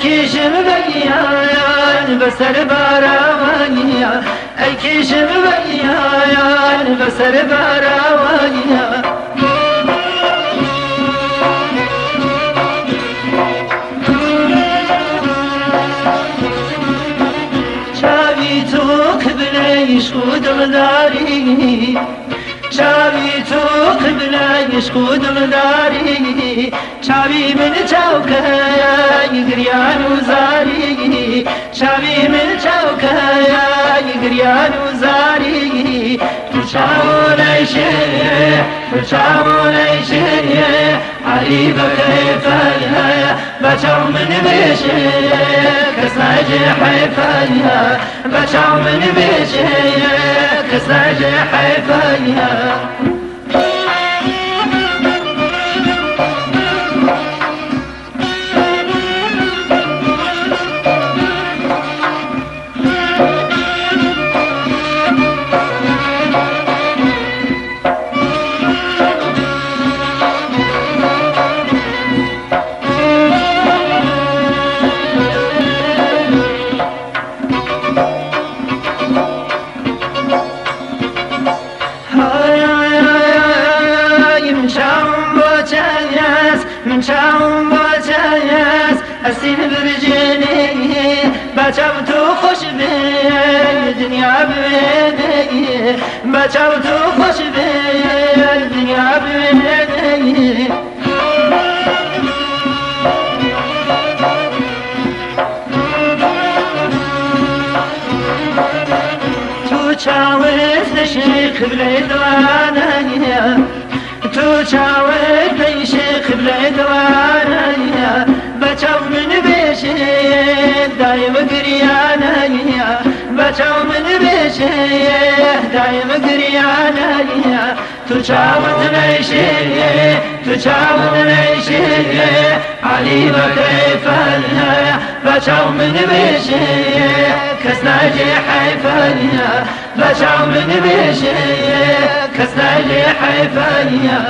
کشم بگیان بسر باراوانیا ای کشم بگیان بسر باراوانیا چاوی تو قبله عشق داری چاوی تو قبله عشق داری چاوی من چاوکه گریان و زاری چاوی من چاوکه گریان و زاری تو چاونیشه تو چاونیشه علی بکیفه بچاو من بیشه کس نجی حیفه بچاو من بیشه کس نجی حیفه من چاوم با چایس اسین برجنی بچاو تو خوش بی دنیا ببینی بچاو تو خوش بی دنیا ببینی تو چاوز نشی قبله دوانه تو چاوت بیشه قبله دوانه بچاو من بیشه دایم گریانه بچاو من بیشه دایم گریانه تو چاوت بیشه تو چاوت بیشه علی بکیفه بچاو من بیشه کس نجی حیفه بچاو من بیشه کس نجی حیفه